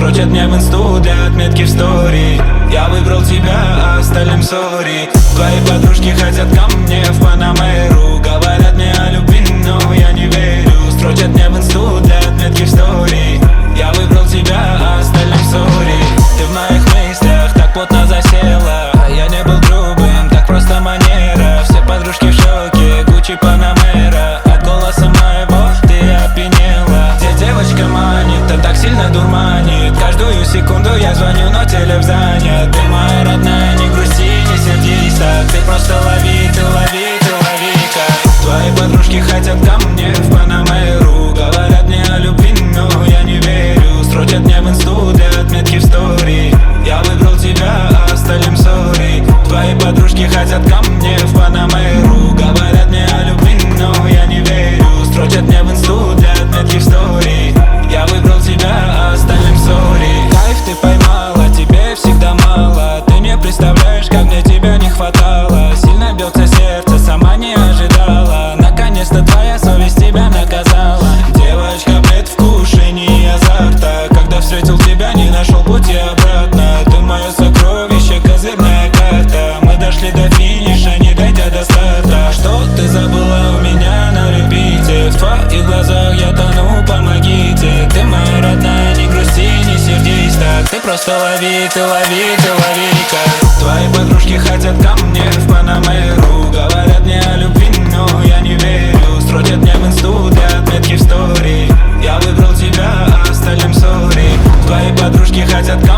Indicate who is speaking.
Speaker 1: Строчат мне в инсту для отметки в стори. Я выбрал тебя, а остальным сори. Твои подружки хотят ко мне в Панамеру. Говорят мне о любви, но я не верю. Строчат мне в инсту для отметки в стори. Я выбрал тебя, а остальным сори. Ты в моих мыслях так плотно засела, а я не был грубым, так просто манера. Все подружки в шоке, Гуччи, Панамера. От голоса моего ты опьянела. Где девочка манит, та так сильно дурманит. Каждую секунду я звоню, но телефон занят. Ты моя родная, не грусти, не сердись так. Ты просто лови, ты лови, ты лови-ка. Твои подружки хотят ко мне в Панамеру. Говорят мне о любви, но я не верю. Строчат мне в инсту для отметки в стори. Я выбрал тебя, а остальным сори. Твои подружки хотят ко мне в Панамеру. Говорят мне о любви, но я не верю. Строчат мне в инсту для отметки в стори. Я выбрал тебя, а остальным сори. Кайф ты поймала, тебе всегда мало. Ты не представляешь, как мне тебя не хватало. Сильно бьется сердце, сама не ожидала. Наконец-то твоя совесть тебя наказала. Девочка, предвкушение азарта. Когда встретил тебя, не нашел пути обратно. Ты мое сокровище, козырная карта. Мы дошли до финиша, не дойдя до старта. Что ты забыла у меня на репите? В твоих глазах я тону, помогите. Ты моя родная, не грусти, не сердись так. Ты просто лови, ты лови, ты лови-ка. Твои подружки хотят ко мне в Панамеру. Говорят мне о любви, но я не верю. Строчат мне в инсту для отметки в стори. Я выбрал тебя, а остальным сори. Твои подружки хотят